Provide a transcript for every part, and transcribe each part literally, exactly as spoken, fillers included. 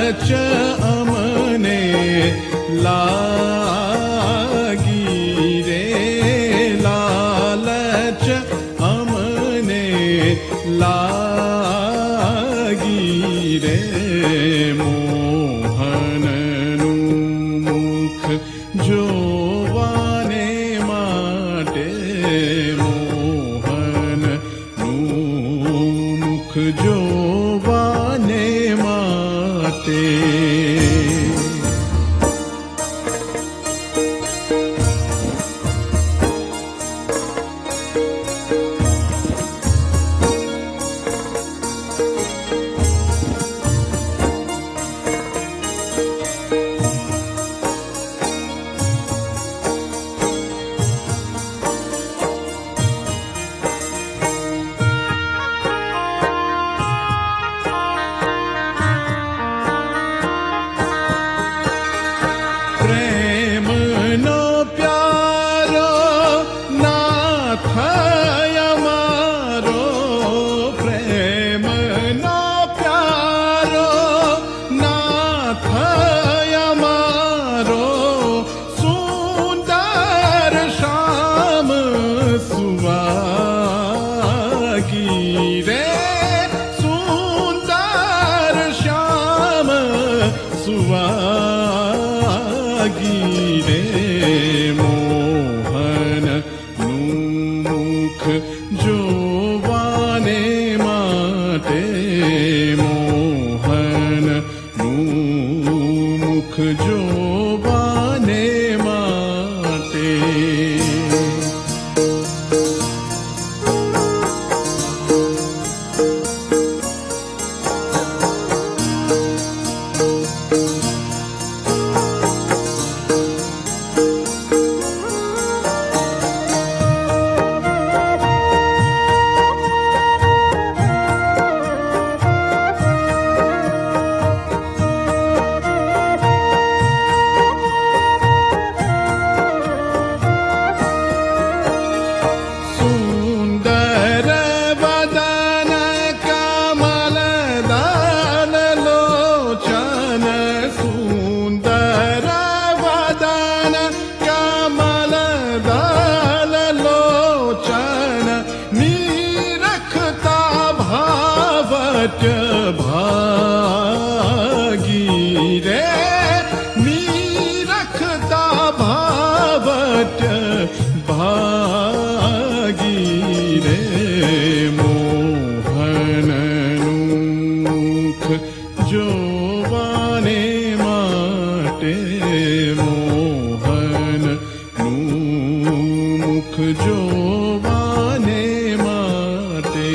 લાલચ અમને લાગી રે, લાલચ અમને લાગી રે, મોહનનું મુખ જોવાને માટે, મોહનનું મુખ જોવાને માટે. પ્રેમનો પ્યારો નાથ અમારો, પ્રેમનો પ્યારો નાથ અમારો, સુંદર શ્યામ સુવાગી રે, સુંદર શ્યામ સુવાગી રે, મોહનનું મુખ જોવાને માટે, મોહનનું મુખ જોવાને માટે. સુંદર વદન કમલદલ લોચન, સુંદર વદન કમલદલ લોચન, નિરખતા ભાવટ ભાગી રે, નિરખતા ભાવટ ભાગી રે, મોહનનું મુખ જોવાને માટે, મોહનનું મુખ જોવાને માટે.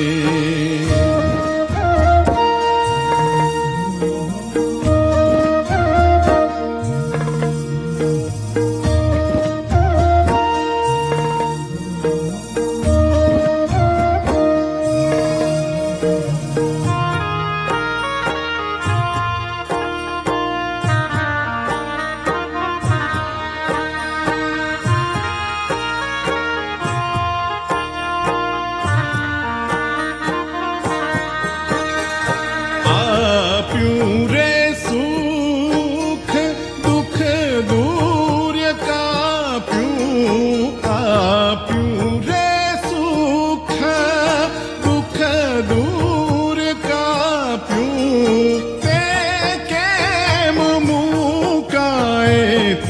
આપ્યું રે સુખ દુઃખ દૂર કાપ્યું, આપ્યું રે સુખ દુઃખ દૂર કાપ્યું, તે કેમ મુકાય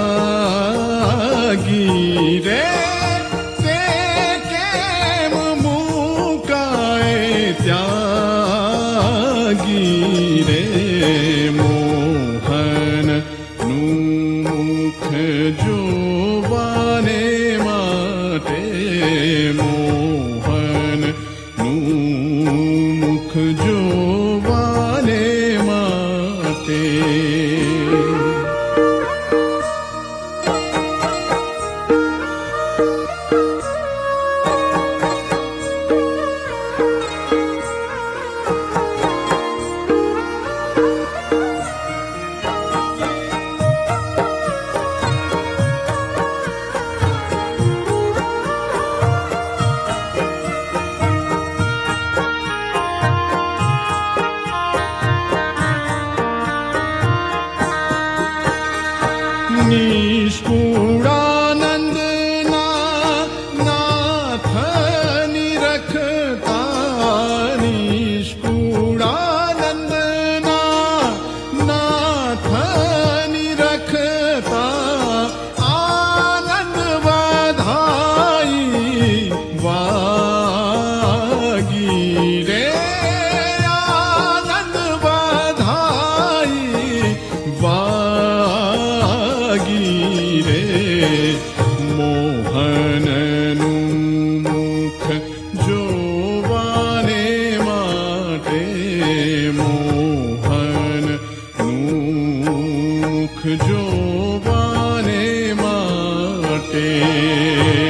ત્યાગી રે, તે કેમ મુકાય ત્યાગી રે, મોહનનું મુખ જોવાને માટે, મોહનનું મુખ જોવાને માટે. મોહન મુખ જોવાને માટે